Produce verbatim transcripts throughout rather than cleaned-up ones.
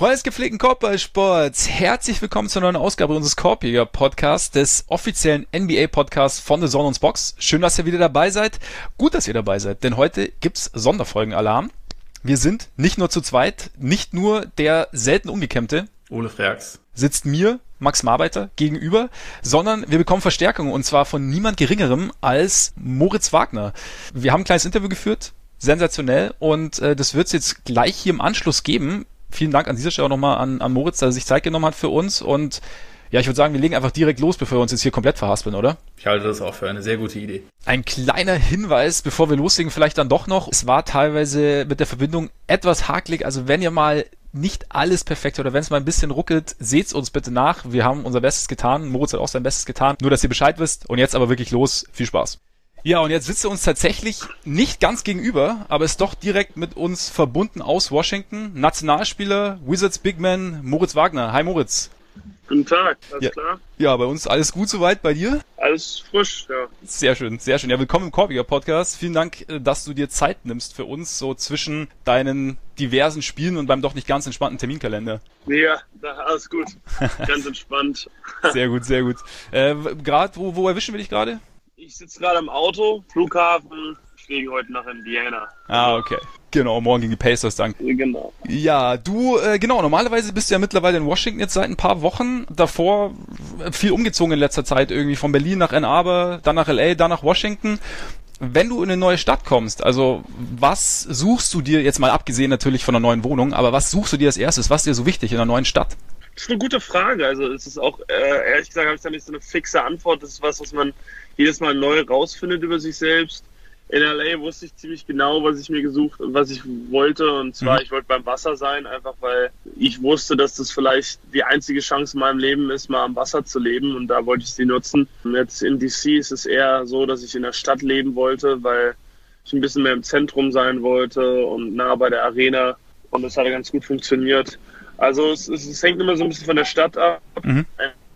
Freunde des gepflegten Korbballsports, herzlich willkommen zur neuen Ausgabe unseres Korbjäger-Podcasts, des offiziellen N B A-Podcasts von The Zone und Box. Schön, dass ihr wieder dabei seid. Gut, dass ihr dabei seid, denn heute gibt's Sonderfolgen-Alarm. Wir sind nicht nur zu zweit, nicht nur der selten Ungekämmte Ole Freaks sitzt mir, Max Marbeiter, gegenüber, sondern wir bekommen Verstärkung und zwar von niemand Geringerem als Moritz Wagner. Wir haben ein kleines Interview geführt, sensationell, und äh, das wird es jetzt gleich hier im Anschluss geben. Vielen Dank an dieser Stelle auch nochmal an, an Moritz, dass er sich Zeit genommen hat für uns, und ja, ich würde sagen, wir legen einfach direkt los, bevor wir uns jetzt hier komplett verhaspeln, oder? Ich halte das auch für eine sehr gute Idee. Ein kleiner Hinweis, bevor wir loslegen, vielleicht dann doch noch. Es war teilweise mit der Verbindung etwas hakelig, also wenn ihr mal nicht alles perfekt oder wenn es mal ein bisschen ruckelt, seht's uns bitte nach. Wir haben unser Bestes getan, Moritz hat auch sein Bestes getan, nur dass ihr Bescheid wisst, und jetzt aber wirklich los, viel Spaß. Ja, und jetzt sitzt er uns tatsächlich nicht ganz gegenüber, aber ist doch direkt mit uns verbunden aus Washington. Nationalspieler, Wizards Big Man, Moritz Wagner. Hi Moritz. Guten Tag, alles ja. klar? Ja, bei uns alles gut soweit, bei dir? Alles frisch, ja. Sehr schön, sehr schön. Ja, willkommen im Korbjäger-Podcast. Vielen Dank, dass du dir Zeit nimmst für uns, so zwischen deinen diversen Spielen und beim doch nicht ganz entspannten Terminkalender. Ja, alles gut. Ganz entspannt. Sehr gut, sehr gut. Äh, gerade, wo, wo erwischen wir dich gerade? Ich sitze gerade im Auto, Flughafen, fliegen heute nach Indiana. Ah, okay. Genau, morgen gegen die Pacers, danke. Genau. Ja, du, äh, genau, normalerweise bist du ja mittlerweile in Washington jetzt seit ein paar Wochen. Davor viel umgezogen in letzter Zeit, irgendwie von Berlin nach Ann Arbor, dann nach L A, dann nach Washington. Wenn du in eine neue Stadt kommst, also was suchst du dir, jetzt mal abgesehen natürlich von einer neuen Wohnung, aber was suchst du dir als erstes? Was ist dir so wichtig in einer neuen Stadt? Das ist eine gute Frage. Also es ist auch, äh, ehrlich gesagt, habe ich da nicht so eine fixe Antwort. Das ist was, was man jedes Mal neu rausfindet über sich selbst. In L A wusste ich ziemlich genau, was ich mir gesucht und was ich wollte. Und zwar, mhm. ich wollte beim Wasser sein, einfach weil ich wusste, dass das vielleicht die einzige Chance in meinem Leben ist, mal am Wasser zu leben. Und da wollte ich sie nutzen. Und jetzt in D C ist es eher so, dass ich in der Stadt leben wollte, weil ich ein bisschen mehr im Zentrum sein wollte und nah bei der Arena. Und das hat ganz gut funktioniert. Also es, es, es hängt immer so ein bisschen von der Stadt ab. Mhm.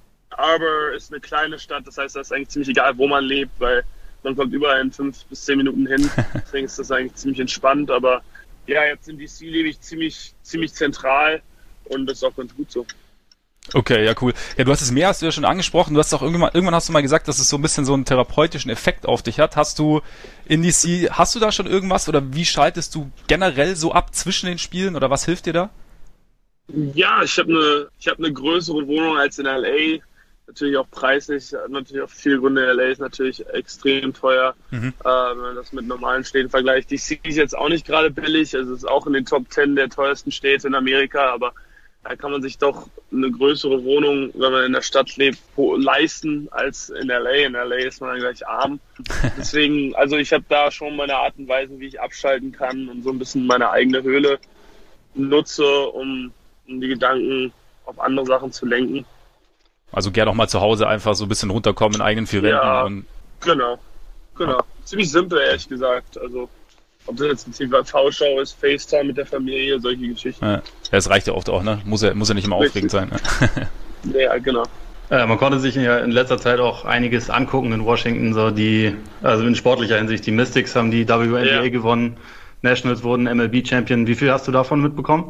Arbor ist eine kleine Stadt, das heißt, das ist eigentlich ziemlich egal, wo man lebt, weil man kommt überall in fünf bis zehn Minuten hin. Deswegen ist das eigentlich ziemlich entspannt. Aber ja, jetzt in D C lebe ich ziemlich, ziemlich zentral und das ist auch ganz gut so. Okay, ja, cool. Ja, du hast das Meer, hast du ja schon angesprochen. Du hast auch irgendwann, irgendwann hast du mal gesagt, dass es so ein bisschen so einen therapeutischen Effekt auf dich hat. Hast du in D C, hast du da schon irgendwas oder wie schaltest du generell so ab zwischen den Spielen oder was hilft dir da? Ja, ich habe eine, ich habe eine größere Wohnung als in L A. Natürlich auch preislich, natürlich auch viele Gründe. L A ist natürlich extrem teuer, mhm. äh, wenn man das mit normalen Städten vergleicht. D C ist jetzt auch nicht gerade billig, also es ist auch in den Top zehn der teuersten Städte in Amerika, aber da kann man sich doch eine größere Wohnung, wenn man in der Stadt lebt, leisten als in L A. In L A ist man dann gleich arm. Deswegen, also ich habe da schon meine Art und Weise, wie ich abschalten kann und so ein bisschen meine eigene Höhle nutze, um, um die Gedanken auf andere Sachen zu lenken. Also gerne auch mal zu Hause einfach so ein bisschen runterkommen in eigenen vier Wänden. Ja, und genau, genau. Ziemlich simpel, ehrlich gesagt. Also, ob das jetzt eine T V-Show ist, FaceTime mit der Familie, solche Geschichten. Ja, das reicht ja oft auch, ne? Muss ja, muss ja nicht immer aufregend sein. Ne? Ja, genau. Äh, man konnte sich ja in letzter Zeit auch einiges angucken in Washington, so die, also in sportlicher Hinsicht. Die Mystics haben die W N B A ja. gewonnen, Nationals wurden M L B-Champion. Wie viel hast du davon mitbekommen?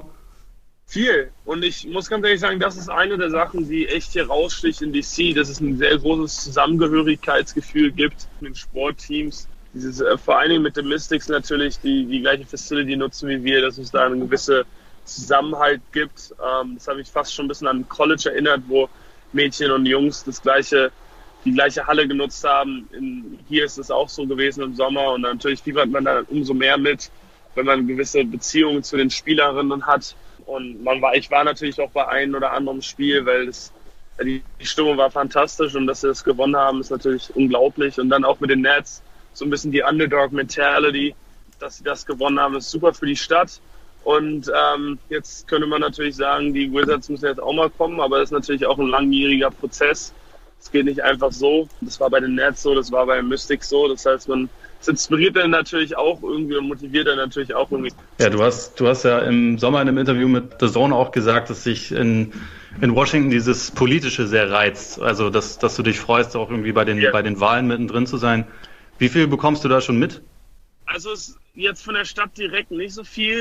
Viel. Und ich muss ganz ehrlich sagen, das ist eine der Sachen, die echt hier raussticht in D C, dass es ein sehr großes Zusammengehörigkeitsgefühl gibt in den Sportteams. Dieses, äh, vor allen Dingen mit den Mystics natürlich, die die gleiche Facility nutzen wie wir, dass es da einen gewissen Zusammenhalt gibt. Ähm, das habe ich fast schon ein bisschen an College erinnert, wo Mädchen und Jungs das gleiche, die gleiche Halle genutzt haben. In, hier ist es auch so gewesen im Sommer und natürlich fiebert man da umso mehr mit, wenn man gewisse Beziehungen zu den Spielerinnen hat. Und man war, ich war natürlich auch bei einem oder anderen Spiel, weil es, die, die Stimmung war fantastisch und dass sie das gewonnen haben, ist natürlich unglaublich. Und dann auch mit den Nets so ein bisschen die Underdog-Mentality, dass sie das gewonnen haben, ist super für die Stadt. Und ähm, jetzt könnte man natürlich sagen, die Wizards müssen jetzt auch mal kommen, aber das ist natürlich auch ein langwieriger Prozess. Es geht nicht einfach so. Das war bei den Nets so, das war bei den Mystics so. Das heißt, man das inspiriert dann natürlich auch irgendwie und motiviert dann natürlich auch irgendwie. Ja, du hast, du hast ja im Sommer in einem Interview mit The Zone auch gesagt, dass sich in, in Washington dieses Politische sehr reizt. Also, dass, dass du dich freust, auch irgendwie bei den, ja. bei den Wahlen mittendrin zu sein. Wie viel bekommst du da schon mit? Also, es jetzt von der Stadt direkt nicht so viel.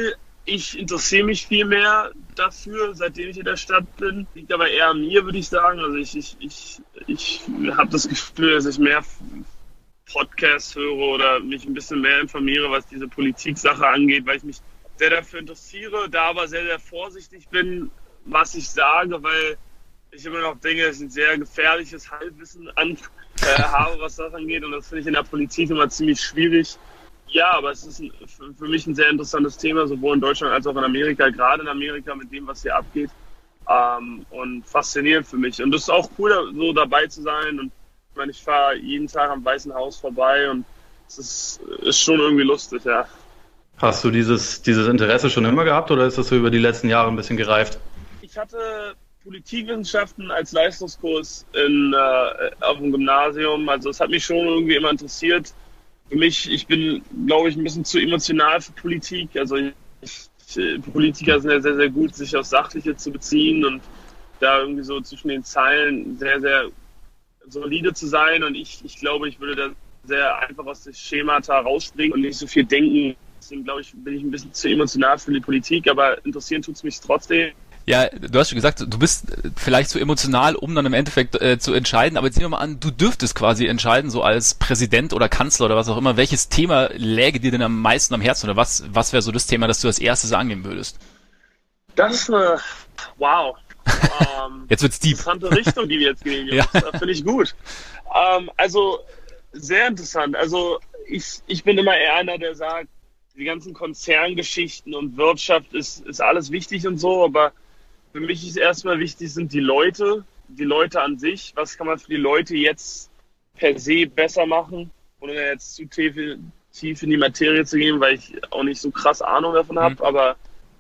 ich interessiere mich viel mehr dafür, seitdem ich in der Stadt bin. Liegt aber eher an mir, würde ich sagen. Also ich, ich, ich, ich habe das Gefühl, dass ich mehr Podcasts höre oder mich ein bisschen mehr informiere, was diese Politik-Sache angeht, weil ich mich sehr dafür interessiere, da aber sehr, sehr vorsichtig bin, was ich sage, weil ich immer noch denke, dass ich ein sehr gefährliches Halbwissen an, äh, habe, was das angeht. Und das finde ich in der Politik immer ziemlich schwierig. Ja, aber es ist ein, für mich ein sehr interessantes Thema, sowohl in Deutschland als auch in Amerika, gerade in Amerika mit dem, was hier abgeht. Ähm, und faszinierend für mich. Und das ist auch cool, so dabei zu sein. Und ich meine, ich fahre jeden Tag am Weißen Haus vorbei und es ist, ist schon irgendwie lustig, ja. Hast du dieses, dieses Interesse schon immer gehabt oder ist das so über die letzten Jahre ein bisschen gereift? Ich hatte Politikwissenschaften als Leistungskurs in, äh, auf dem Gymnasium. Also es hat mich schon irgendwie immer interessiert. Für mich, ich bin, glaube ich, ein bisschen zu emotional für Politik. Also ich, ich, Politiker sind ja sehr, sehr gut, sich aufs Sachliche zu beziehen und da irgendwie so zwischen den Zeilen sehr, sehr solide zu sein. Und ich, ich glaube, ich würde da sehr einfach aus dem Schemata rausspringen und nicht so viel denken. Deswegen, glaube ich, bin ich ein bisschen zu emotional für die Politik, aber interessieren tut es mich trotzdem. Ja, du hast schon gesagt, du bist vielleicht zu emotional, um dann im Endeffekt äh, zu entscheiden, aber jetzt nehmen wir mal an, du dürftest quasi entscheiden, so als Präsident oder Kanzler oder was auch immer, welches Thema läge dir denn am meisten am Herzen oder was, was wäre so das Thema, das du als erstes angehen würdest? Das ist eine, wow. ähm, jetzt wird's deep. Interessante Richtung, die wir jetzt gehen. Ja. Das finde ich gut. Ähm, also, sehr interessant. Also, ich, ich bin immer eher einer, der sagt, die ganzen Konzerngeschichten und Wirtschaft ist, ist alles wichtig und so, aber für mich ist erstmal wichtig, sind die Leute, die Leute an sich. Was kann man für die Leute jetzt per se besser machen, ohne jetzt zu tief, tief in die Materie zu gehen, weil ich auch nicht so krass Ahnung davon habe. Mhm. Aber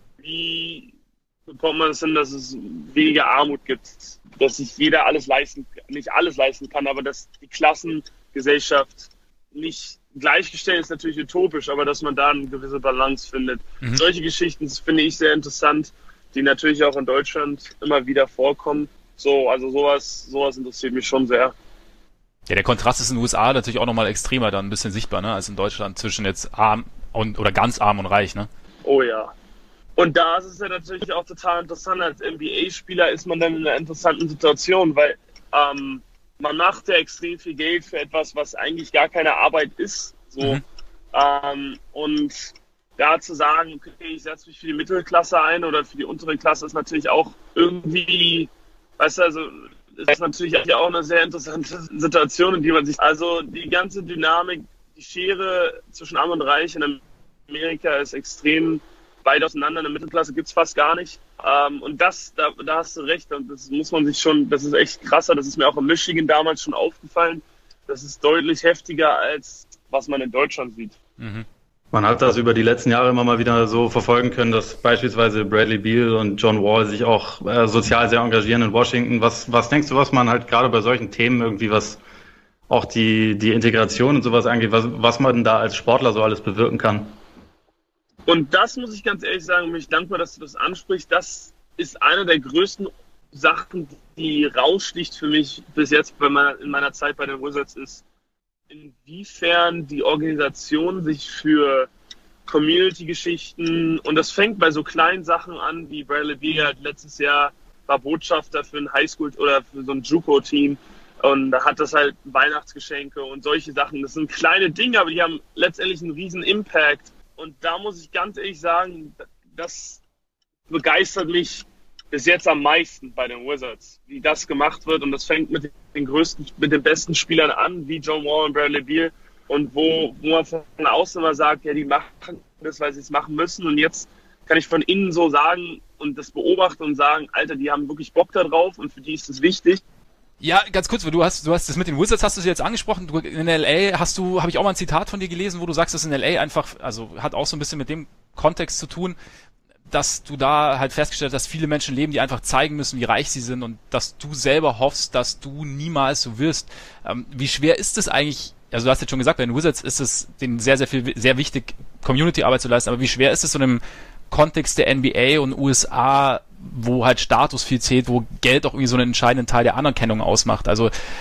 wie bekommt man es hin, dass es weniger Armut gibt, dass sich jeder alles leisten, nicht alles leisten kann, aber dass die Klassengesellschaft nicht gleichgestellt ist, natürlich utopisch, aber dass man da eine gewisse Balance findet. Mhm. Solche Geschichten finde ich sehr interessant, die natürlich auch in Deutschland immer wieder vorkommen. So, also sowas, sowas interessiert mich schon sehr. Ja, der Kontrast ist in den U S A natürlich auch nochmal extremer, dann ein bisschen sichtbar, ne, als in Deutschland zwischen jetzt arm und oder ganz arm und reich, ne? Oh ja. Und da ist es ja natürlich auch total interessant, als N B A-Spieler ist man dann in einer interessanten Situation, weil ähm, man macht ja extrem viel Geld für etwas, was eigentlich gar keine Arbeit ist. So. Mhm. Ähm, und da zu sagen, okay, ich setze mich für die Mittelklasse ein oder für die untere Klasse ist natürlich auch irgendwie, weißt du, also ist das natürlich auch eine sehr interessante Situation, in die man sich, also die ganze Dynamik, die Schere zwischen Arm und Reich in Amerika ist extrem weit auseinander, in der Mittelklasse gibt es fast gar nicht. Ähm, und das, da, da hast du recht, und das muss man sich schon, das ist echt krasser, das ist mir auch in Michigan damals schon aufgefallen. Das ist deutlich heftiger, als was man in Deutschland sieht. Mhm. Man hat das über die letzten Jahre immer mal wieder so verfolgen können, dass beispielsweise Bradley Beal und John Wall sich auch äh, sozial sehr engagieren in Washington. Was, was denkst du, was man halt gerade bei solchen Themen irgendwie, was auch die, die Integration und sowas angeht, was, was man da als Sportler so alles bewirken kann? Und das muss ich ganz ehrlich sagen, bin ich dankbar, dass du das ansprichst. Das ist eine der größten Sachen, die raussticht für mich bis jetzt bei meiner, in meiner Zeit bei den Wizards ist, inwiefern die Organisation sich für Community-Geschichten, und das fängt bei so kleinen Sachen an, wie Bradley Beal halt letztes Jahr war Botschafter für ein Highschool oder für so ein JUCO-Team und da hat das halt Weihnachtsgeschenke und solche Sachen. Das sind kleine Dinge, aber die haben letztendlich einen riesen Impact. Und da muss ich ganz ehrlich sagen, das begeistert mich bis jetzt am meisten bei den Wizards, wie das gemacht wird. Und das fängt mit den größten, mit den besten Spielern an, wie John Wall und Bradley Beal. Und wo, wo man von außen immer sagt, ja, die machen das, weil sie es machen müssen. Und jetzt kann ich von innen so sagen und das beobachten und sagen, Alter, die haben wirklich Bock da drauf und für die ist es wichtig. Ja, ganz kurz, weil du hast, du hast das mit den Wizards, hast du es jetzt angesprochen. Du, in L A hast du, habe ich auch mal ein Zitat von dir gelesen, wo du sagst, dass in L A einfach, also hat auch so ein bisschen mit dem Kontext zu tun, dass du da halt festgestellt hast, dass viele Menschen leben, die einfach zeigen müssen, wie reich sie sind und dass du selber hoffst, dass du niemals so wirst. Ähm, wie schwer ist es eigentlich, also du hast jetzt schon gesagt, bei den Wizards ist es denen sehr, sehr viel, sehr wichtig, Community-Arbeit zu leisten, aber wie schwer ist es so im Kontext der N B A und U S A, wo halt Status viel zählt, wo Geld auch irgendwie so einen entscheidenden Teil der Anerkennung ausmacht. Also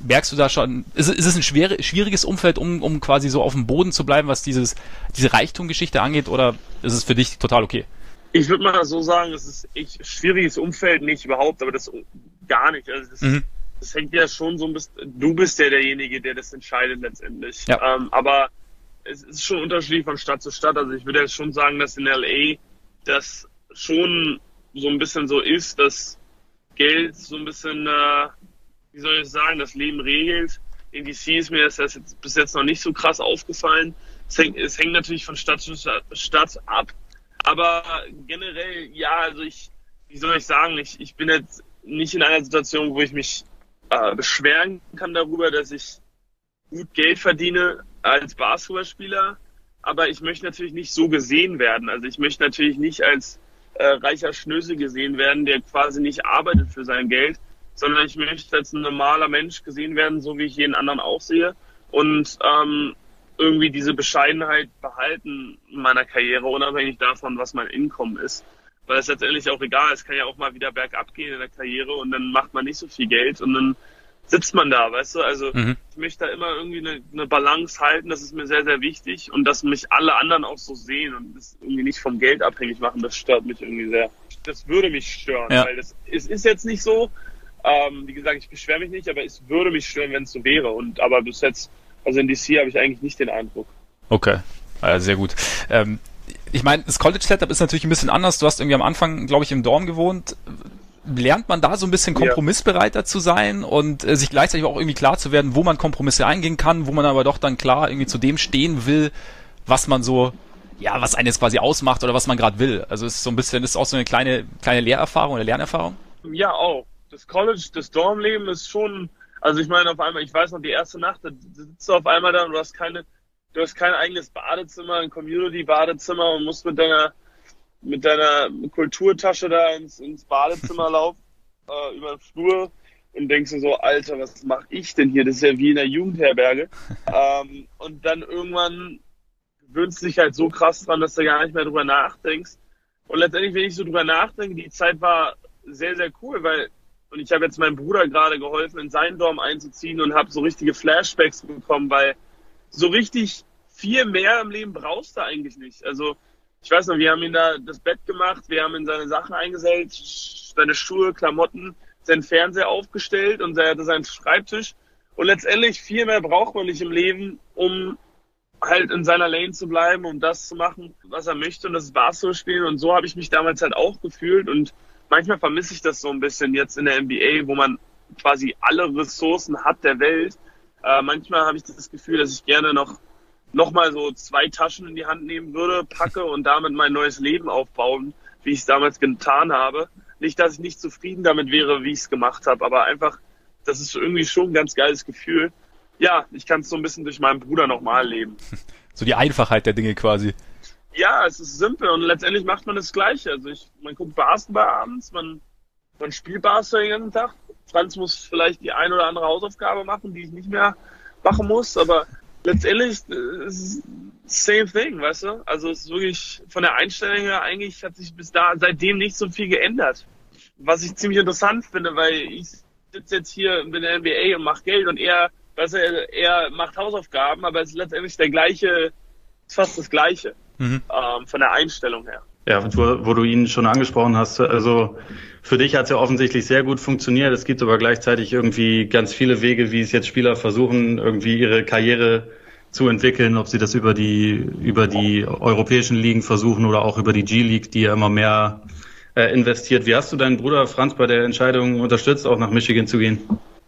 merkst du da schon, ist, ist es ein schwer, schwieriges Umfeld, um, um quasi so auf dem Boden zu bleiben, was dieses, diese Reichtumgeschichte angeht, oder ist es für dich total okay? Ich würde mal so sagen, es ist ein schwieriges Umfeld, nicht überhaupt, aber das gar nicht. Also das, mhm. das hängt ja schon so ein bisschen, du bist ja derjenige, der das entscheidet letztendlich. Ja. Ähm, aber es ist schon unterschiedlich von Stadt zu Stadt. Also ich würde jetzt schon sagen, dass in L A das schon so ein bisschen so ist, dass Geld so ein bisschen, äh, wie soll ich sagen, das Leben regelt. In D C ist mir das jetzt bis jetzt noch nicht so krass aufgefallen. Es hängt, es hängt natürlich von Stadt zu Stadt ab. Aber generell, ja, also ich, wie soll ich sagen, ich, ich bin jetzt nicht in einer Situation, wo ich mich äh, beschweren kann darüber, dass ich gut Geld verdiene als Basketballspieler. Aber ich möchte natürlich nicht so gesehen werden. Also ich möchte natürlich nicht als äh, reicher Schnösel gesehen werden, der quasi nicht arbeitet für sein Geld, sondern ich möchte als ein normaler Mensch gesehen werden, so wie ich jeden anderen auch sehe. Und ähm, irgendwie diese Bescheidenheit behalten in meiner Karriere, unabhängig davon, was mein Einkommen ist. Weil es letztendlich auch egal ist, es kann ja auch mal wieder bergab gehen in der Karriere und dann macht man nicht so viel Geld und dann sitzt man da, weißt du? Also mhm. ich möchte da immer irgendwie eine, eine Balance halten, das ist mir sehr, sehr wichtig und dass mich alle anderen auch so sehen und das irgendwie nicht vom Geld abhängig machen, das stört mich irgendwie sehr. Das würde mich stören, ja. weil das, es ist jetzt nicht so, ähm, wie gesagt, ich beschwere mich nicht, aber es würde mich stören, wenn es so wäre. Und aber bis jetzt, also in D C habe ich eigentlich nicht den Eindruck. Okay, also sehr gut. Ähm, ich meine, das College-Setup ist natürlich ein bisschen anders. Du hast irgendwie am Anfang, glaube ich, im Dorm gewohnt. Lernt man da so ein bisschen kompromissbereiter zu sein und äh, sich gleichzeitig auch irgendwie klar zu werden, wo man Kompromisse eingehen kann, wo man aber doch dann klar irgendwie zu dem stehen will, was man so, ja, was einen jetzt quasi ausmacht oder was man gerade will. Also es ist so ein bisschen, ist auch so eine kleine, kleine Lehrerfahrung oder Lernerfahrung? Ja, auch. Das College, das Dormleben ist schon, also ich meine auf einmal, ich weiß noch, die erste Nacht, da sitzt du auf einmal da und du hast keine, du hast kein eigenes Badezimmer, ein Community-Badezimmer und musst mit deiner mit deiner Kulturtasche da ins, ins Badezimmer laufen, äh, über den Flur und denkst du so, Alter, was mache ich denn hier? Das ist ja wie in der Jugendherberge. ähm, und dann irgendwann gewöhnst du dich halt so krass dran, dass du gar nicht mehr drüber nachdenkst. Und letztendlich, wenn ich so drüber nachdenke, die Zeit war sehr, sehr cool, weil, und ich habe jetzt meinem Bruder gerade geholfen, in seinen Dorm einzuziehen und habe so richtige Flashbacks bekommen, weil so richtig viel mehr im Leben brauchst du eigentlich nicht. Also, ich weiß noch, wir haben ihn da das Bett gemacht, wir haben ihn seine Sachen eingesellt, seine Schuhe, Klamotten, seinen Fernseher aufgestellt und er hatte seinen Schreibtisch. Und letztendlich viel mehr braucht man nicht im Leben, um halt in seiner Lane zu bleiben, um das zu machen, was er möchte, und das ist Basketball spielen. Und so habe ich mich damals halt auch gefühlt. Und manchmal vermisse ich das so ein bisschen jetzt in der N B A, wo man quasi alle Ressourcen hat der Welt. Äh, manchmal habe ich das Gefühl, dass ich gerne noch nochmal so zwei Taschen in die Hand nehmen würde, packe und damit mein neues Leben aufbauen, wie ich es damals getan habe. Nicht, dass ich nicht zufrieden damit wäre, wie ich es gemacht habe, aber einfach, das ist irgendwie schon ein ganz geiles Gefühl. Ja, ich kann es so ein bisschen durch meinen Bruder nochmal leben. So die Einfachheit der Dinge quasi. Ja, es ist simpel und letztendlich macht man das Gleiche. Also ich, man guckt Basketball abends, man, man spielt Basketball den ganzen Tag. Franz muss vielleicht die ein oder andere Hausaufgabe machen, die ich nicht mehr machen muss, aber letztendlich ist es same thing, weißt du? Also es ist wirklich von der Einstellung her, eigentlich hat sich bis da seitdem nicht so viel geändert. Was ich ziemlich interessant finde, weil ich sitze jetzt hier in der N B A und mache Geld und er, weißt du, er macht Hausaufgaben, aber es ist letztendlich der gleiche, ist fast das Gleiche, mhm. ähm, von der Einstellung her. Ja, wo, wo du ihn schon angesprochen hast, also für dich hat es ja offensichtlich sehr gut funktioniert. Es gibt aber gleichzeitig irgendwie ganz viele Wege, wie es jetzt Spieler versuchen, irgendwie ihre Karriere zu entwickeln, ob sie das über die über die europäischen Ligen versuchen oder auch über die G-League, die ja immer mehr äh, investiert. Wie hast du deinen Bruder Franz bei der Entscheidung unterstützt, auch nach Michigan zu gehen?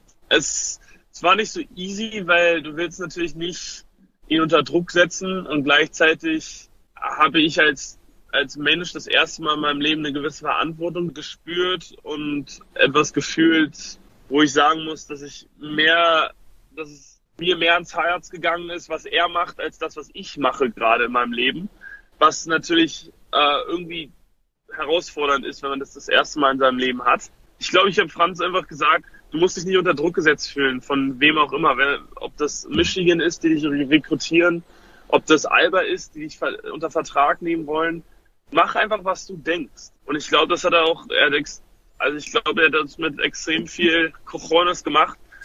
Es, es war nicht so easy, weil du willst natürlich nicht ihn unter Druck setzen und gleichzeitig habe ich als als Mensch das erste Mal in meinem Leben eine gewisse Verantwortung gespürt und etwas gefühlt, wo ich sagen muss, dass ich mehr, dass es mir mehr ans Herz gegangen ist, was er macht, als das, was ich mache gerade in meinem Leben. Was natürlich äh, irgendwie herausfordernd ist, wenn man das das erste Mal in seinem Leben hat. Ich glaube, ich habe Franz einfach gesagt, du musst dich nicht unter Druck gesetzt fühlen, von wem auch immer. Wenn, ob das Michigan ist, die dich rekrutieren, ob das Alba ist, die dich unter Vertrag nehmen wollen. Mach einfach, was du denkst. Und ich glaube, das hat er auch, er hat, also ich glaube, er hat das mit extrem viel Cojones gemacht,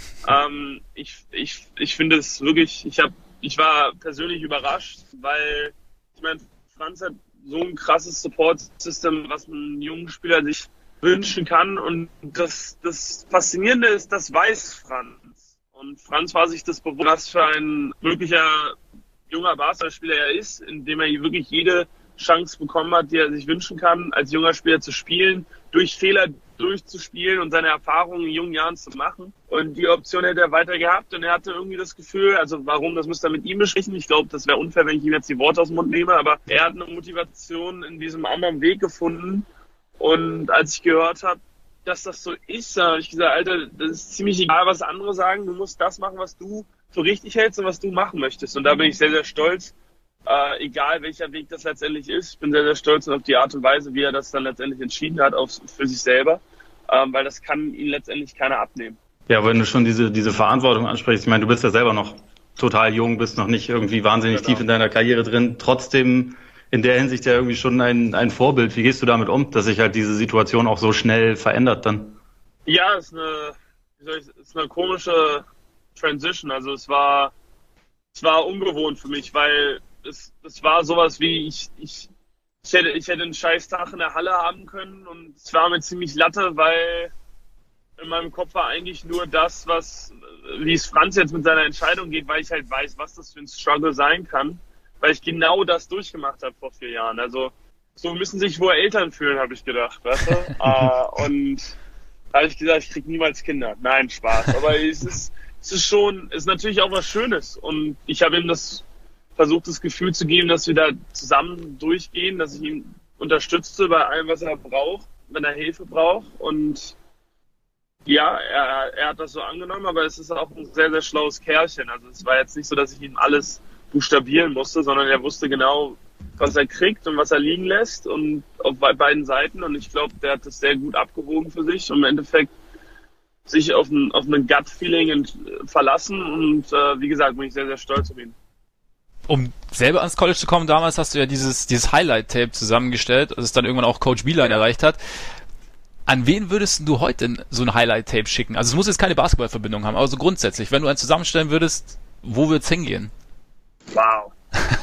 ähm, ich, ich, ich finde es wirklich, ich habe, ich war persönlich überrascht, weil, ich meine, Franz hat so ein krasses Support-System, was ein junger Spieler sich wünschen kann. Und das, das Faszinierende ist, das weiß Franz. Und Franz war sich das bewusst, was für ein möglicher junger Basketballspieler er ist, indem er wirklich jede Chance bekommen hat, die er sich wünschen kann, als junger Spieler zu spielen, durch Fehler durchzuspielen und seine Erfahrungen in jungen Jahren zu machen. Und die Option hätte er weiter gehabt und er hatte irgendwie das Gefühl, also warum, das müsste er mit ihm besprechen. Ich glaube, das wäre unfair, wenn ich ihm jetzt die Worte aus dem Mund nehme, aber er hat eine Motivation in diesem anderen Weg gefunden. Und als ich gehört habe, dass das so ist, habe ich gesagt, Alter, das ist ziemlich egal, was andere sagen. Du musst das machen, was du für richtig hältst und was du machen möchtest. Und da bin ich sehr, sehr stolz. Äh, egal welcher Weg das letztendlich ist. Ich bin sehr, sehr stolz auf die Art und Weise, wie er das dann letztendlich entschieden hat, auf, für sich selber, ähm, weil das kann ihn letztendlich keiner abnehmen. Ja, wenn du schon diese, diese Verantwortung ansprichst, ich meine, du bist ja selber noch total jung, bist noch nicht irgendwie wahnsinnig genau. tief in deiner Karriere drin, trotzdem in der Hinsicht ja irgendwie schon ein, ein Vorbild. Wie gehst du damit um, dass sich halt diese Situation auch so schnell verändert dann? Ja, es ist eine, wie soll ich, es ist eine komische Transition. Also es war, es war ungewohnt für mich, weil es, es war sowas wie, ich, ich, ich hätte, ich hätte einen scheiß Tag in der Halle haben können und es war mir ziemlich Latte, weil in meinem Kopf war eigentlich nur das, was, wie es Franz jetzt mit seiner Entscheidung geht, weil ich halt weiß, was das für ein Struggle sein kann, weil ich genau das durchgemacht habe vor vier Jahren. Also so müssen sich wohl Eltern fühlen, habe ich gedacht, weißt du? uh, und da habe ich gesagt, ich krieg niemals Kinder. Nein, Spaß. Aber es ist, es ist schon, es ist natürlich auch was Schönes und ich habe ihm das versucht, das Gefühl zu geben, dass wir da zusammen durchgehen, dass ich ihn unterstütze bei allem, was er braucht, wenn er Hilfe braucht. Und ja, er, er hat das so angenommen, aber es ist auch ein sehr, sehr schlaues Kerlchen. Also es war jetzt nicht so, dass ich ihm alles buchstabieren musste, sondern er wusste genau, was er kriegt und was er liegen lässt und auf beiden Seiten. Und ich glaube, der hat das sehr gut abgewogen für sich und im Endeffekt sich auf ein, auf ein Gut-Feeling verlassen. Und äh, wie gesagt, bin ich sehr, sehr stolz auf ihn. Um selber ans College zu kommen, damals hast du ja dieses, dieses Highlight-Tape zusammengestellt, das es dann irgendwann auch Coach Beilein erreicht hat. An wen würdest du heute so ein Highlight-Tape schicken? Also es muss jetzt keine Basketballverbindung haben, aber so grundsätzlich, wenn du eins zusammenstellen würdest, wo wird's hingehen? Wow.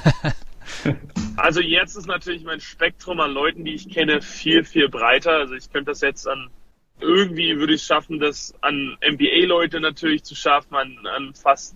Also jetzt ist natürlich mein Spektrum an Leuten, die ich kenne, viel, viel breiter. Also ich könnte das jetzt an, irgendwie würde ich schaffen, das an N B A-Leute natürlich zu schaffen, an, an fast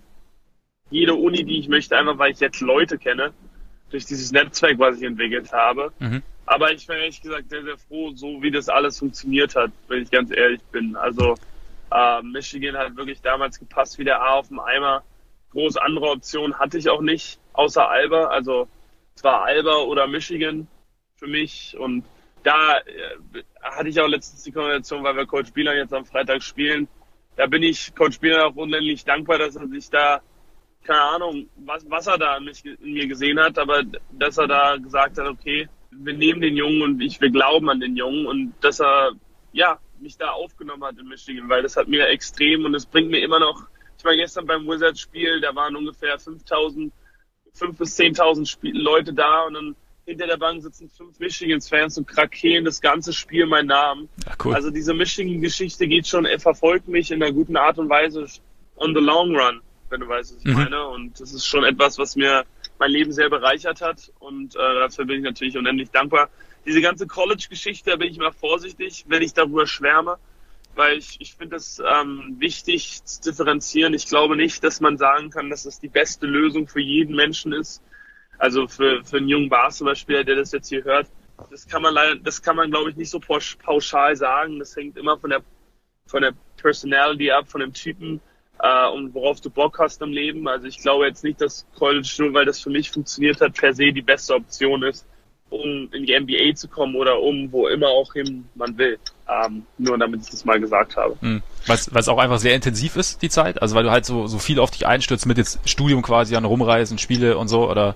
jede Uni, die ich möchte, einfach weil ich jetzt Leute kenne, durch dieses Netzwerk, was ich entwickelt habe. Mhm. Aber ich bin ehrlich gesagt sehr, sehr froh, so wie das alles funktioniert hat, wenn ich ganz ehrlich bin. Also äh, Michigan hat wirklich damals gepasst wie der A auf dem Eimer. Große andere Optionen hatte ich auch nicht, außer Alba. Also es war Alba oder Michigan für mich. Und da äh, hatte ich auch letztens die Kombination, weil wir Coach Beilein jetzt am Freitag spielen. Da bin ich Coach Beilein auch unendlich dankbar, dass er sich da, keine Ahnung, was, was er da in, mich, in mir gesehen hat, aber dass er da gesagt hat, okay, wir nehmen den Jungen und ich, wir glauben an den Jungen und dass er, ja, mich da aufgenommen hat in Michigan, weil das hat mir extrem und es bringt mir immer noch, ich war gestern beim Wizards-Spiel, da waren ungefähr fünftausend, fünftausend bis zehntausend Spiel- Leute da und dann hinter der Bank sitzen fünf Michigans-Fans und krakeelen das ganze Spiel meinen Namen. Ja, cool. Also diese Michigan-Geschichte geht schon, er verfolgt mich in einer guten Art und Weise on the long run, wenn du weißt, was ich mhm. meine. Und das ist schon etwas, was mir mein Leben sehr bereichert hat. Und äh, dafür bin ich natürlich unendlich dankbar. Diese ganze College-Geschichte, da bin ich immer vorsichtig, wenn ich darüber schwärme. Weil ich, ich finde es ähm, wichtig zu differenzieren. Ich glaube nicht, dass man sagen kann, dass das die beste Lösung für jeden Menschen ist. Also für, für einen jungen Basketballspieler, der das jetzt hier hört. Das kann man leider, das kann man, glaube ich, nicht so pauschal sagen. Das hängt immer von der, von der Personality ab, von dem Typen äh, und worauf du Bock hast im Leben. Also ich glaube jetzt nicht, dass College, nur weil das für mich funktioniert hat, per se die beste Option ist, um in die N B A zu kommen oder um wo immer auch hin man will. Ähm, nur damit ich das mal gesagt habe. Mhm. Weil es auch einfach sehr intensiv ist, die Zeit? Also weil du halt so, so viel auf dich einstürzt mit jetzt Studium quasi an Rumreisen, Spiele und so, oder?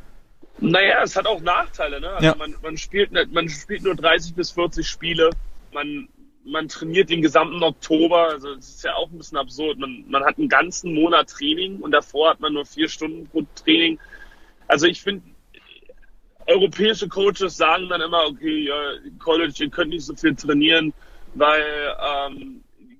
Naja, es hat auch Nachteile, ne? Also ja. man, man spielt man spielt nur dreißig bis vierzig Spiele, man man trainiert den gesamten Oktober, also das ist ja auch ein bisschen absurd. Man, man hat einen ganzen Monat Training und davor hat man nur vier Stunden pro Training. Also ich finde, europäische Coaches sagen dann immer, okay, ja, College, ihr könnt nicht so viel trainieren, weil ähm,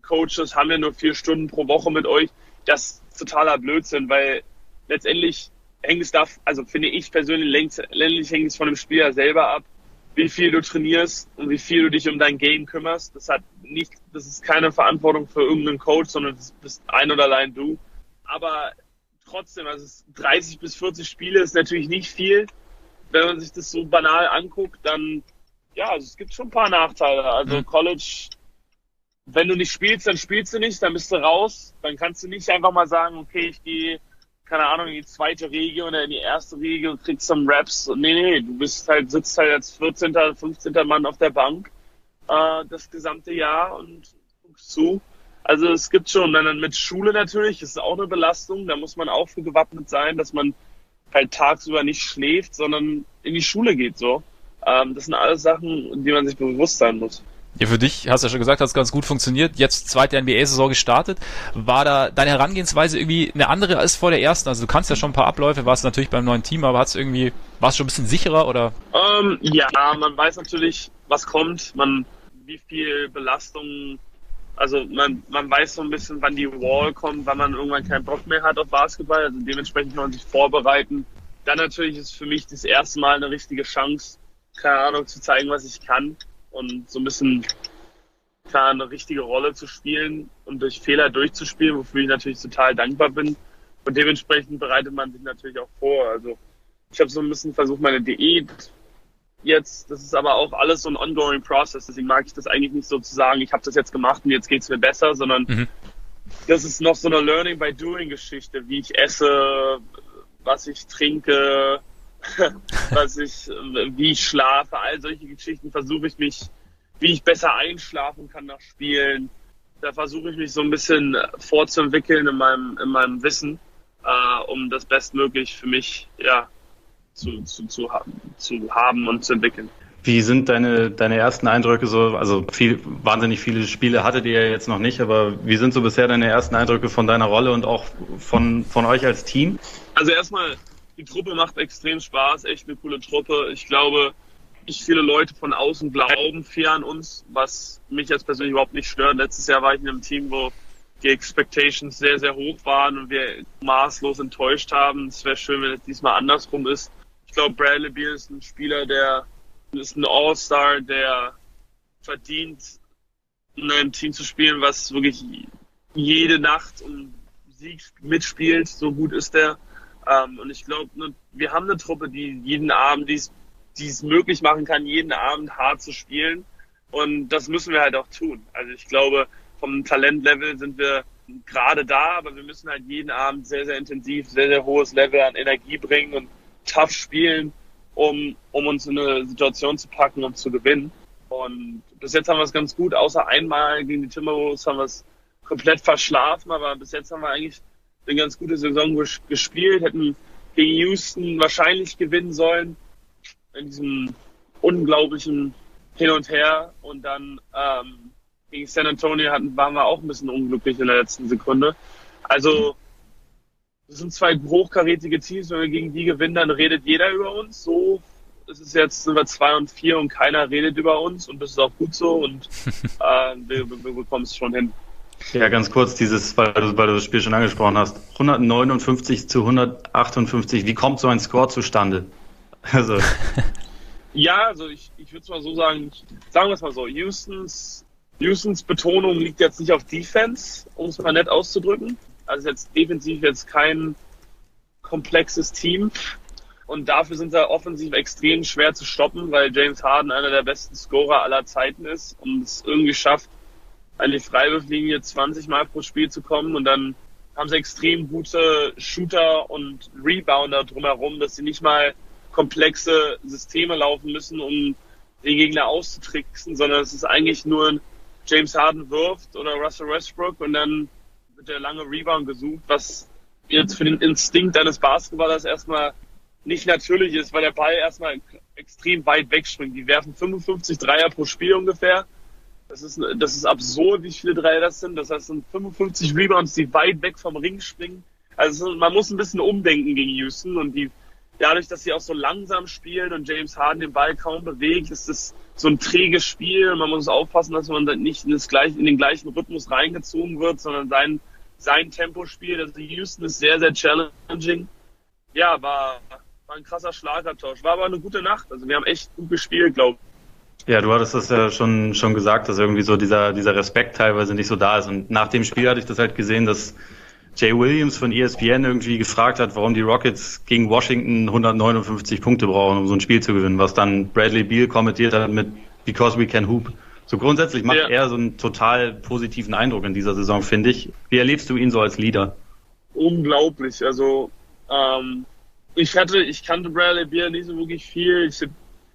Coaches haben ja nur vier Stunden pro Woche mit euch. Das ist totaler Blödsinn, weil letztendlich hängt es da, also finde ich persönlich, letztendlich hängt es von dem Spieler selber ab, wie viel du trainierst und wie viel du dich um dein Game kümmerst. Das hat nicht, das ist keine Verantwortung für irgendeinen Coach, sondern das bist ein oder allein du. Aber trotzdem, also dreißig bis vierzig Spiele ist natürlich nicht viel. Wenn man sich das so banal anguckt, dann, ja, also es gibt schon ein paar Nachteile. Also mhm. College, wenn du nicht spielst, dann spielst du nicht, dann bist du raus. Dann kannst du nicht einfach mal sagen, okay, ich gehe, keine Ahnung, in die zweite Riege oder in die erste Riege und kriegst some Raps. Nee, nee, du bist halt, sitzt halt als vierzehnter, fünfzehnter Mann auf der Bank äh, das gesamte Jahr und guckst zu. Also es gibt schon, dann mit Schule natürlich, das ist auch eine Belastung, da muss man auch für gewappnet sein, dass man halt tagsüber nicht schläft, sondern in die Schule geht so. Ähm, das sind alles Sachen, die man sich bewusst sein muss. Ja, für dich, hast du ja schon gesagt, hat es ganz gut funktioniert. Jetzt zweite N B A-Saison gestartet. War da deine Herangehensweise irgendwie eine andere als vor der ersten? Also du kannst ja schon ein paar Abläufe, warst natürlich beim neuen Team, aber hat's irgendwie, warst du schon ein bisschen sicherer oder? Ähm, ja, man weiß natürlich, was kommt, man, wie viel Belastung, also man, man weiß so ein bisschen, wann die Wall kommt, wann man irgendwann keinen Bock mehr hat auf Basketball, also dementsprechend kann man sich vorbereiten. Dann natürlich ist für mich das erste Mal eine richtige Chance, keine Ahnung, zu zeigen, was ich kann. Und so ein bisschen klar eine richtige Rolle zu spielen und durch Fehler durchzuspielen, wofür ich natürlich total dankbar bin. Und dementsprechend bereitet man sich natürlich auch vor. Also ich habe so ein bisschen versucht, meine Diät jetzt, das ist aber auch alles so ein ongoing process, deswegen mag ich das eigentlich nicht so zu sagen, ich habe das jetzt gemacht und jetzt geht's mir besser, sondern mhm. das ist noch so eine Learning by Doing Geschichte, wie ich esse, was ich trinke, was ich, wie ich schlafe, all solche Geschichten versuche ich mich, wie ich besser einschlafen kann nach Spielen. Da versuche ich mich so ein bisschen fortzuentwickeln in meinem, in meinem Wissen, äh, um das bestmöglich für mich, ja, zu, zu, zu, haben, zu haben und zu entwickeln. Wie sind deine, deine ersten Eindrücke so? Also viel, wahnsinnig viele Spiele hattet ihr ja jetzt noch nicht, aber wie sind so bisher deine ersten Eindrücke von deiner Rolle und auch von, von euch als Team? Also erstmal, die Truppe macht extrem Spaß, echt eine coole Truppe. Ich glaube, nicht viele Leute von außen glauben viel an uns, was mich jetzt persönlich überhaupt nicht stört. Letztes Jahr war ich in einem Team, wo die Expectations sehr, sehr hoch waren und wir maßlos enttäuscht haben. Es wäre schön, wenn es diesmal andersrum ist. Ich glaube, Bradley Beal ist ein Spieler, der ist ein All-Star, der verdient, in einem Team zu spielen, was wirklich jede Nacht um Sieg mitspielt. So gut ist der. Um, und ich glaube, wir haben eine Truppe, die jeden Abend, die es möglich machen kann, jeden Abend hart zu spielen. Und das müssen wir halt auch tun. Also ich glaube, vom Talentlevel sind wir gerade da, aber wir müssen halt jeden Abend sehr, sehr intensiv, sehr, sehr hohes Level an Energie bringen und tough spielen, um, um uns in eine Situation zu packen und zu gewinnen. Und bis jetzt haben wir es ganz gut, außer einmal gegen die Timberwolves haben wir es komplett verschlafen, aber bis jetzt haben wir eigentlich eine ganz gute Saison gespielt, hätten gegen Houston wahrscheinlich gewinnen sollen in diesem unglaublichen Hin und Her und dann ähm, gegen San Antonio hatten, waren wir auch ein bisschen unglücklich in der letzten Sekunde. Also das sind zwei hochkarätige Teams, wenn wir gegen die gewinnen, dann redet jeder über uns. So ist es jetzt, sind wir zwei und vier und keiner redet über uns und das ist auch gut so und äh, wir, wir bekommen es schon hin. Ja, ganz kurz, dieses, weil du, weil du das Spiel schon angesprochen hast, hundertneunundfünfzig zu hundertachtundfünfzig, wie kommt so ein Score zustande? Also. Ja, also ich, ich würde es mal so sagen, sagen wir es mal so, Houstons, Houstons Betonung liegt jetzt nicht auf Defense, um es mal nett auszudrücken. Also jetzt defensiv jetzt kein komplexes Team und dafür sind sie offensiv extrem schwer zu stoppen, weil James Harden einer der besten Scorer aller Zeiten ist und es irgendwie schafft, an die Freiwurflinie zwanzig Mal pro Spiel zu kommen und dann haben sie extrem gute Shooter und Rebounder drumherum, dass sie nicht mal komplexe Systeme laufen müssen, um den Gegner auszutricksen, sondern es ist eigentlich nur James Harden wirft oder Russell Westbrook und dann wird der lange Rebound gesucht, was jetzt für den Instinkt eines Basketballers erstmal nicht natürlich ist, weil der Ball erstmal extrem weit wegspringt. Die werfen fünfundfünfzig Dreier pro Spiel ungefähr. Das ist, das ist absurd, wie viele Dreier das sind. Das heißt, es sind fünfundfünfzig Rebounds, die weit weg vom Ring springen. Also man muss ein bisschen umdenken gegen Houston und die dadurch, dass sie auch so langsam spielen und James Harden den Ball kaum bewegt, ist es so ein träges Spiel. Man muss aufpassen, dass man dann nicht in, das gleich, in den gleichen Rhythmus reingezogen wird, sondern sein, sein Tempo spielt. Also Houston ist sehr, sehr challenging. Ja, war, war ein krasser Schlagabtausch. War aber eine gute Nacht. Also wir haben echt gut gespielt, glaube ich. Ja, du hattest das ja schon schon gesagt, dass irgendwie so dieser dieser Respekt teilweise nicht so da ist. Und nach dem Spiel hatte ich das halt gesehen, dass Jay Williams von E S P N irgendwie gefragt hat, warum die Rockets gegen Washington hundertneunundfünfzig Punkte brauchen, um so ein Spiel zu gewinnen, was dann Bradley Beal kommentiert hat mit Because we can hoop. So grundsätzlich macht ja. er so einen total positiven Eindruck in dieser Saison, finde ich. Wie erlebst du ihn so als Leader? Unglaublich. Also ähm, ich hatte, ich kannte Bradley Beal nicht so wirklich viel. Ich,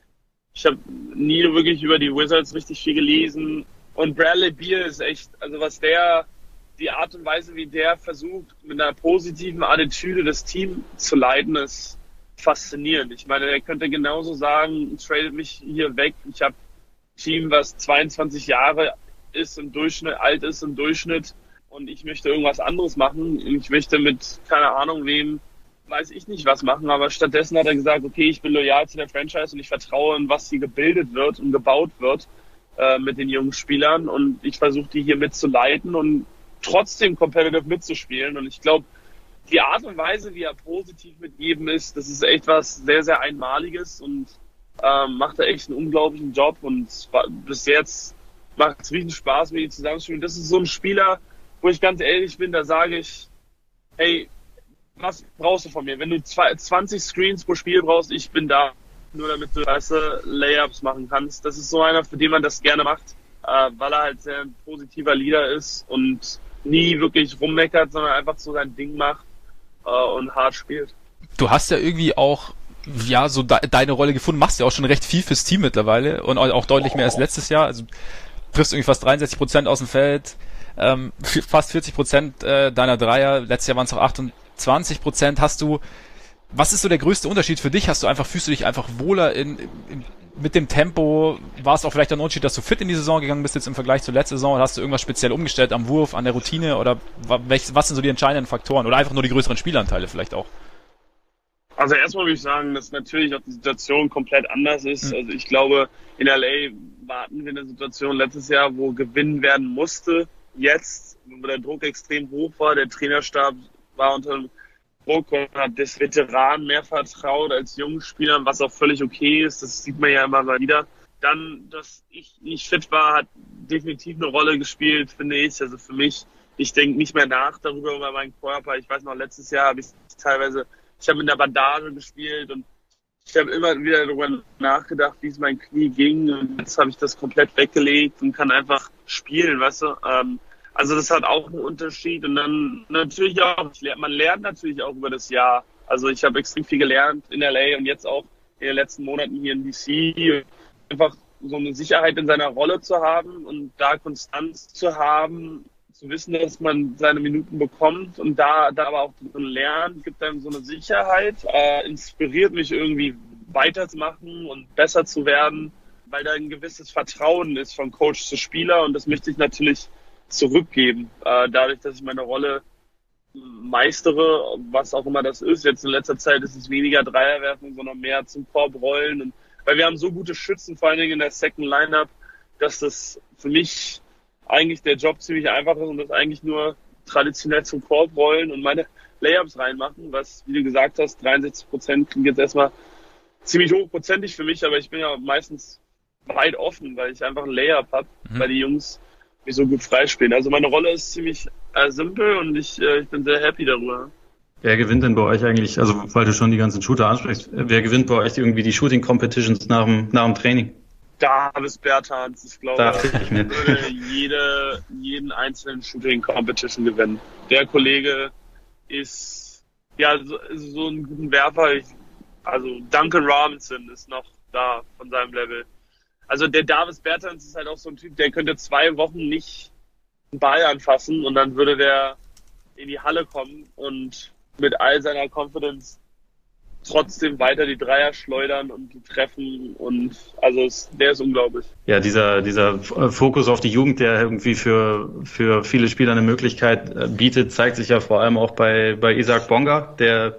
ich habe nie wirklich über die Wizards richtig viel gelesen. Und Bradley Beal ist echt, also was der die Art und Weise, wie der versucht, mit einer positiven Attitüde das Team zu leiten, ist faszinierend. Ich meine, er könnte genauso sagen, tradet mich hier weg. Ich habe ein Team, was zweiundzwanzig Jahre ist im Durchschnitt, alt ist im Durchschnitt und ich möchte irgendwas anderes machen. Ich möchte mit, keine Ahnung wem, weiß ich nicht was machen, aber stattdessen hat er gesagt, okay, ich bin loyal zu der Franchise und ich vertraue in, was hier gebildet wird und gebaut wird äh, mit den jungen Spielern und ich versuche die hier mitzuleiten und trotzdem competitive mitzuspielen. Und ich glaube, die Art und Weise, wie er positiv mit jedem ist, das ist echt was sehr, sehr Einmaliges und ähm, macht er echt einen unglaublichen Job. Und bis jetzt macht es riesen Spaß, mit ihm zusammenzuspielen. Das ist so ein Spieler, wo ich ganz ehrlich bin, da sage ich, hey, was brauchst du von mir? Wenn du zwanzig Screens pro Spiel brauchst, ich bin da. Nur damit du weißt, Layups machen kannst. Das ist so einer, für den man das gerne macht, äh, weil er halt sehr ein positiver Leader ist und nie wirklich rummeckert, sondern einfach so sein Ding macht äh, und hart spielt. Du hast ja irgendwie auch ja so de- deine Rolle gefunden, machst ja auch schon recht viel fürs Team mittlerweile und auch deutlich mehr als letztes Jahr. Also triffst irgendwie fast dreiundsechzig Prozent aus dem Feld, ähm, f- fast vierzig Prozent äh, deiner Dreier. Letztes Jahr waren es auch achtundzwanzig Prozent. Hast du, was ist so der größte Unterschied für dich? Hast du einfach, fühlst du dich einfach wohler in, in mit dem Tempo? War es auch vielleicht ein Unterschied, dass du fit in die Saison gegangen bist jetzt im Vergleich zur letzten Saison? Oder hast du irgendwas speziell umgestellt am Wurf, an der Routine? Oder was sind so die entscheidenden Faktoren? Oder einfach nur die größeren Spielanteile vielleicht auch? Also erstmal würde ich sagen, dass natürlich auch die Situation komplett anders ist. Mhm. Also ich glaube, in L A warten wir eine Situation letztes Jahr, wo gewinnen werden musste. Jetzt, wo der Druck extrem hoch war, der Trainerstab war unter dem Druck und hat des Veteranen mehr vertraut als jungen Spielern, was auch völlig okay ist. Das sieht man ja immer mal wieder. Dann, dass ich nicht fit war, hat definitiv eine Rolle gespielt, finde ich. Also für mich, ich denke nicht mehr nach darüber über meinen Körper. Ich weiß noch, letztes Jahr habe ich teilweise, ich habe mit einer Bandage gespielt und ich habe immer wieder darüber nachgedacht, wie es mein Knie ging. Und jetzt habe ich das komplett weggelegt und kann einfach spielen, weißt du. Ähm, Also das hat auch einen Unterschied und dann natürlich auch, man lernt natürlich auch über das Jahr. Also ich habe extrem viel gelernt in L A und jetzt auch in den letzten Monaten hier in D C. Einfach so eine Sicherheit in seiner Rolle zu haben und da Konstanz zu haben, zu wissen, dass man seine Minuten bekommt und da, da aber auch drin lernt, gibt einem so eine Sicherheit, äh, inspiriert mich irgendwie weiterzumachen und besser zu werden, weil da ein gewisses Vertrauen ist von Coach zu Spieler und das möchte ich natürlich zurückgeben, äh, dadurch, dass ich meine Rolle meistere, was auch immer das ist. Jetzt in letzter Zeit ist es weniger Dreierwerfen, sondern mehr zum Korb rollen. Und, weil wir haben so gute Schützen, vor allen Dingen in der Second Lineup, dass das für mich eigentlich der Job ziemlich einfach ist und das eigentlich nur traditionell zum Korb rollen und meine Layups reinmachen, was, wie du gesagt hast, dreiundsechzig Prozent klingt jetzt erstmal ziemlich hochprozentig für mich, aber ich bin ja meistens weit offen, weil ich einfach ein Layup habe, mhm. weil die Jungs mich so gut freispielen. Also meine Rolle ist ziemlich äh, simpel und ich, äh, ich bin sehr happy darüber. Wer gewinnt denn bei euch eigentlich, also weil du schon die ganzen Shooter ansprichst, wer gewinnt bei euch irgendwie die Shooting Competitions nach dem, nach dem Training? Davis Bertans, ich glaube, ich würde jede, jeden einzelnen Shooting Competition gewinnen. Der Kollege ist ja so, so ein guter Werfer. Ich, also Duncan Robinson ist noch da von seinem Level. Also der Davis Bertans ist halt auch so ein Typ, der könnte zwei Wochen nicht den Ball anfassen und dann würde der in die Halle kommen und mit all seiner Confidence trotzdem weiter die Dreier schleudern und die treffen und also es, der ist unglaublich. Ja, dieser dieser Fokus auf die Jugend, der irgendwie für für viele Spieler eine Möglichkeit bietet, zeigt sich ja vor allem auch bei bei Isaac Bonga, der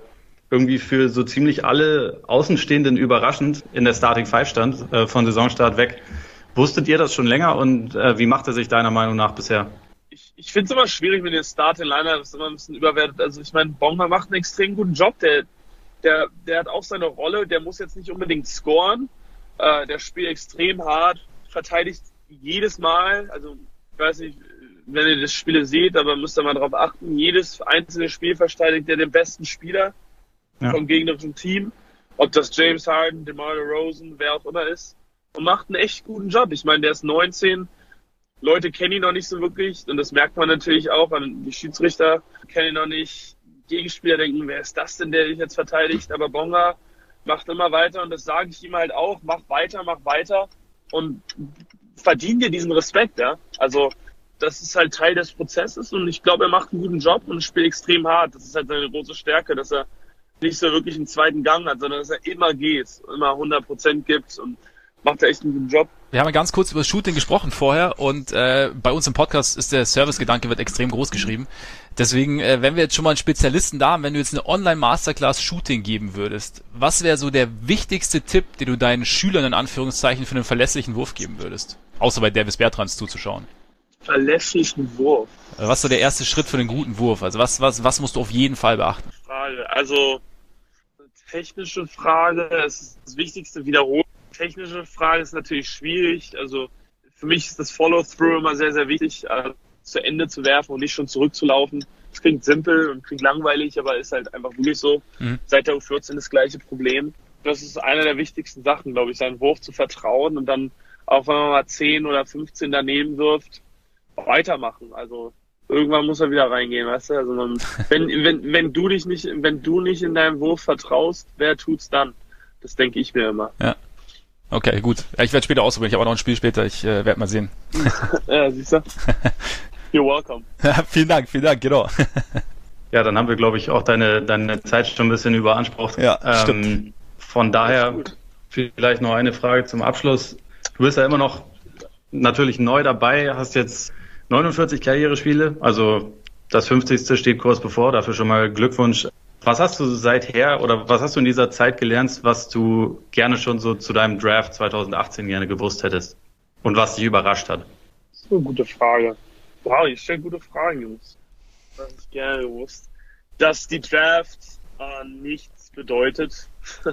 irgendwie für so ziemlich alle Außenstehenden überraschend in der Starting Five stand, äh, von Saisonstart weg. Wusstet ihr das schon länger und äh, wie macht er sich deiner Meinung nach bisher? Ich, ich finde es immer schwierig, wenn ihr Starting Liner ist immer ein bisschen überwertet. Also ich meine, Bonga macht einen extrem guten Job. Der, der, der hat auch seine Rolle. Der muss jetzt nicht unbedingt scoren. Äh, der spielt extrem hart, verteidigt jedes Mal. Also ich weiß nicht, wenn ihr das Spiel seht, aber müsst ihr mal drauf achten. Jedes einzelne Spiel verteidigt der den besten Spieler ja. vom gegnerischen Team. Ob das James Harden, DeMar DeRozan, wer auch immer ist. Und macht einen echt guten Job. Ich meine, der ist neunzehn. Leute kennen ihn noch nicht so wirklich. Und das merkt man natürlich auch an die Schiedsrichter. Kennen ihn noch nicht. Gegenspieler denken, wer ist das denn, der dich jetzt verteidigt? Aber Bonga macht immer weiter. Und das sage ich ihm halt auch. Mach weiter, mach weiter. Und verdient dir diesen Respekt, ja. Also, das ist halt Teil des Prozesses. Und ich glaube, er macht einen guten Job und spielt extrem hart. Das ist halt seine große Stärke, dass er nicht so wirklich einen zweiten Gang hat, sondern dass er immer geht. Immer hundert Prozent gibt und macht er echt einen guten Job. Wir haben ja ganz kurz über das Shooting gesprochen vorher und äh, bei uns im Podcast ist der Service-Gedanke wird extrem groß geschrieben. Deswegen, äh, wenn wir jetzt schon mal einen Spezialisten da haben, wenn du jetzt eine Online-Masterclass Shooting geben würdest, was wäre so der wichtigste Tipp, den du deinen Schülern in Anführungszeichen für einen verlässlichen Wurf geben würdest? Außer bei Davis Bertrands zuzuschauen. Verlässlichen Wurf? Was ist so der erste Schritt für einen guten Wurf? Also was, was, was musst du auf jeden Fall beachten? Frage. Also, technische Frage, das ist das Wichtigste, wiederholen. Technische Frage ist natürlich schwierig. Also für mich ist das Follow-through immer sehr, sehr wichtig, also zu Ende zu werfen und nicht schon zurückzulaufen. Das klingt simpel und klingt langweilig, aber ist halt einfach wirklich so. Mhm. Seit der U vierzehn das gleiche Problem. Das ist eine der wichtigsten Sachen, glaube ich, seinen Wurf zu vertrauen und dann, auch wenn man mal zehn oder fünfzehn daneben wirft, weitermachen. Also irgendwann muss er wieder reingehen, weißt du? Also man, wenn, wenn, wenn du dich nicht, wenn du nicht in deinem Wurf vertraust, wer tut's dann? Das denke ich mir immer. Ja. Okay, gut. Ja, ich werde später ausprobieren. Ich habe auch noch ein Spiel später. Ich äh, werde mal sehen. Ja, siehst du? You're welcome. Vielen Dank, vielen Dank, genau. Ja, dann haben wir, glaube ich, auch deine, deine Zeit schon ein bisschen überansprucht. Ja, ähm, stimmt. Von daher vielleicht noch eine Frage zum Abschluss. Du bist ja immer noch natürlich neu dabei, hast jetzt neunundvierzig Karrierespiele, also das fünfzigste steht kurz bevor, dafür schon mal Glückwunsch. Was hast du seither oder was hast du in dieser Zeit gelernt, was du gerne schon so zu deinem Draft zwanzig achtzehn gerne gewusst hättest und was dich überrascht hat? Das ist eine gute Frage. Wow, ihr stellt gute Fragen, Jungs. Das hätte ich gerne gewusst. Dass die Draft äh, nichts bedeutet.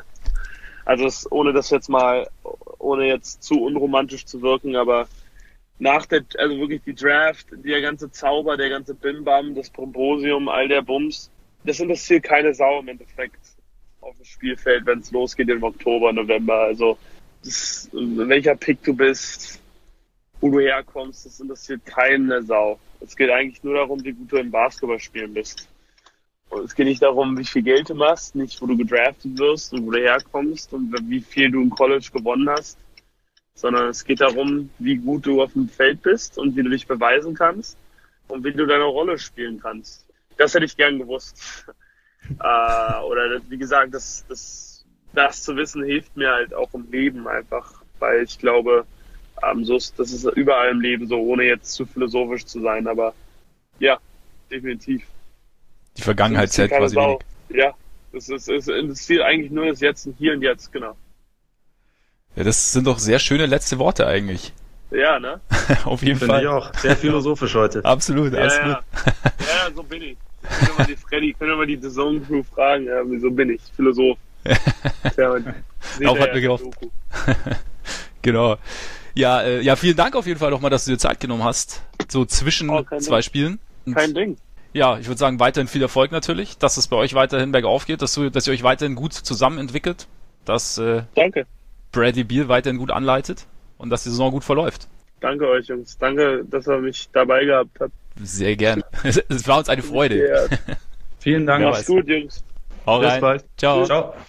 Also das, ohne das jetzt mal, ohne jetzt zu unromantisch zu wirken, aber nach der, also wirklich die Draft, der ganze Zauber, der ganze Bim-Bam, das Bromposium, all der Bums, das interessiert keine Sau im Endeffekt auf dem Spielfeld, wenn es losgeht im Oktober, November. Also das, welcher Pick du bist, wo du herkommst, das interessiert keine Sau. Es geht eigentlich nur darum, wie gut du im Basketballspielen bist. Und es geht nicht darum, wie viel Geld du machst, nicht wo du gedraftet wirst und wo du herkommst und wie viel du im College gewonnen hast, sondern es geht darum, wie gut du auf dem Feld bist und wie du dich beweisen kannst und wie du deine Rolle spielen kannst. Das hätte ich gern gewusst. äh, oder das, wie gesagt, das, das, das zu wissen hilft mir halt auch im Leben einfach, weil ich glaube, ähm, so ist, das ist überall im Leben so, ohne jetzt zu philosophisch zu sein, aber ja, definitiv. Die Vergangenheit zählt quasi wenig. Ja, es ist, es interessiert eigentlich nur das Jetzt und Hier und Jetzt, genau. Ja, das sind doch sehr schöne letzte Worte eigentlich. Ja, ne? Auf jeden Finde Fall. ich auch. Sehr philosophisch heute. Absolut, ja, absolut. Ja. ja, so bin ich. Können wir mal die Freddy, können wir mal die The Zone Crew fragen, ja, so bin ich, Philosoph. Ja, auch hat mir gehofft. Genau. Ja, äh, ja, vielen Dank auf jeden Fall nochmal, dass du dir Zeit genommen hast. So zwischen oh, zwei Ding. Spielen. Und kein Ding. Ja, ich würde sagen, weiterhin viel Erfolg natürlich, dass es bei euch weiterhin bergauf geht, dass, du, dass ihr euch weiterhin gut zusammen entwickelt, dass äh, Danke. Bradley Beal weiterhin gut anleitet und dass die Saison gut verläuft. Danke euch, Jungs. Danke, dass ihr mich dabei gehabt habt. Sehr gerne. Es war uns eine Freude. Ja. Vielen Dank. Macht's gut, Jungs. Hau rein. Bis bald. Ciao. Ciao.